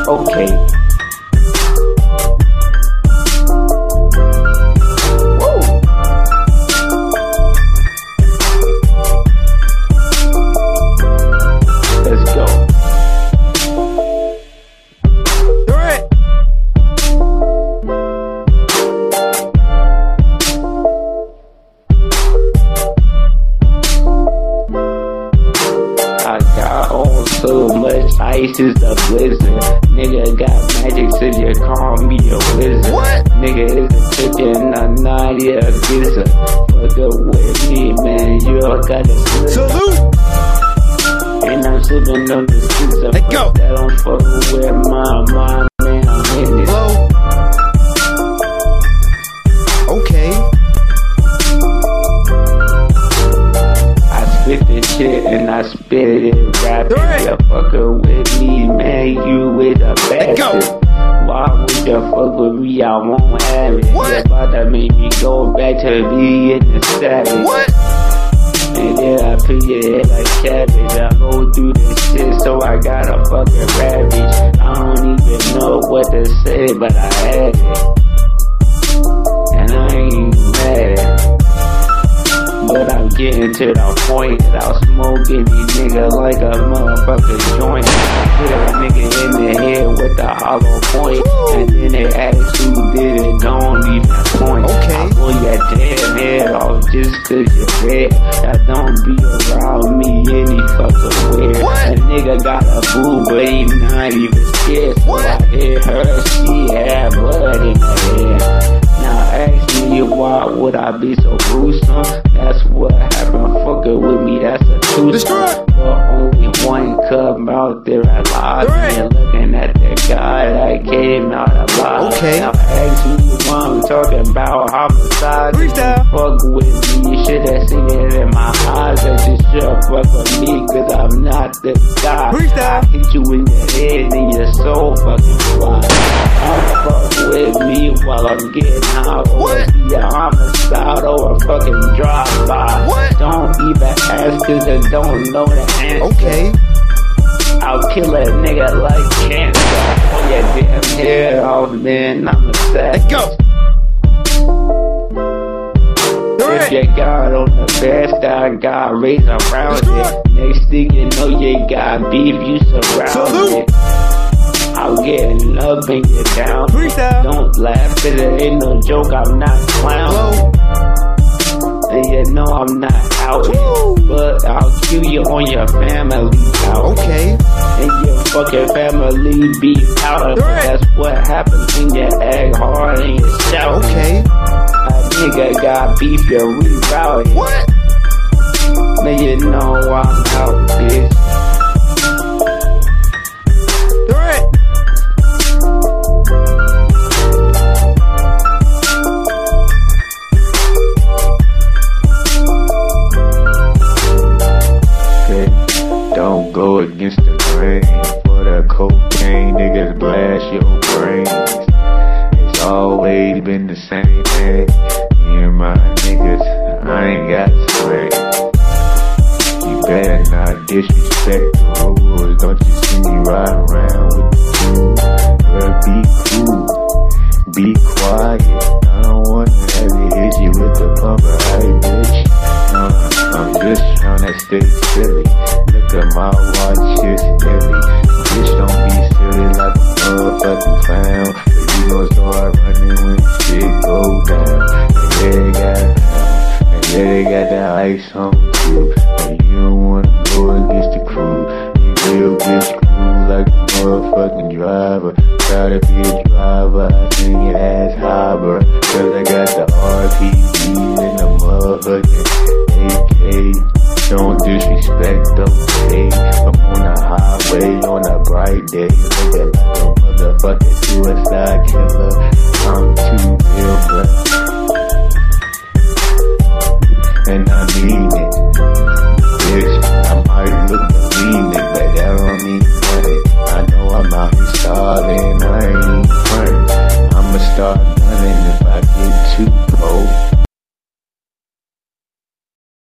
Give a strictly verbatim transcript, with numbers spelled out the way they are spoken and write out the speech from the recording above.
Okay. Woo. Let's go. I got on so much ice, it's a blizzard. Nigga got magic, so you call me a wizard. What? Nigga is a chicken, I'm not a gizzard. Fuck up with me, man, you all got a slip. Salute! And I'm sipping on the streets of Let go. that don't fuck with my mind, man, I'm hitting it. Low. Okay. I spit this shit and I spit it rapid. Right. You fucker with me, man, you with a Let go. bastard. Why would you fuck with me? I won't have it. What? You about to make me go back to being the savage. What? And then I put your head like cabbage. I go through this shit, so I got a fucking ravage. I don't even know what to say, but I had it. And I ain't mad. But I'm getting to the point that I'll smoking these niggas like a motherfucking joint. Put a nigga in the head with the hollow point. And then they ask who did it, don't even point. Okay. I pull your damn head off just cause you're dead. I don't be around me any fucking where. What? A nigga got a boo, but he not even scared. So What? I hit her, she had blood in her hair. Now ask me why would I be so gruesome? That's what happened, fucking with me, that's a truth. Destroy. But only one come out there alive. Right. And looking at the guy that came out alive. Okay. Now ask me why I'm talking about homicide. Freestyle. Fuck with me, you should've seen it in my eyes. That you should fuck with me, cause I'm not the guy. Freestyle. I hit you in the head and your soul fucking fly. I'm fuck with me while I'm getting high. What? Be a homicide or a fucking drive-by. What? Don't even ask cause I don't know the answer. Okay. I'll kill a nigga like cancer. Pull your damn head off, man, I'm a savage. Let go. If you got on the best, I got raised around it. Next thing you know, you got beef, you surround Salute. it. I'm getting up and get down. Freestyle. Don't laugh, cause it ain't no joke, I'm not clown. Low. And you know I'm not out here. Woo. But I'll kill you on your family out. Okay. And your fucking family be powder. Right. That's what happens when you act hard and you shout. Okay. A nigga got beef, you reroute it. What? Now you know I'm out, bitch. Right. Okay. Don't go against the grain. For the cocaine, niggas blast your brains. It's always been the same thing. Me and my niggas, I ain't got swag. You better not disrespect the rules. Don't you see me ride around with the crew? But be cool, be quiet. I don't wanna have to hit you with the plumber, hey bitch. Nah, I'm just tryna stay silly. Look at my watch, it's silly. Bitch, don't be silly like a motherfucking clown. But you gon' start running when shit go down. And yeah, they got and yeah, they got that ice on too. And you don't wanna go against the crew. You real bitch crew like a motherfucking driver. Try to be a driver, I send your ass harbor. Cause I got the R P Gs and the motherfucking A K. Don't disrespect, okay? I'm on the highway on a bright day. Looking like a motherfucking suicide killer. I'm too real, bruh. And I mean it.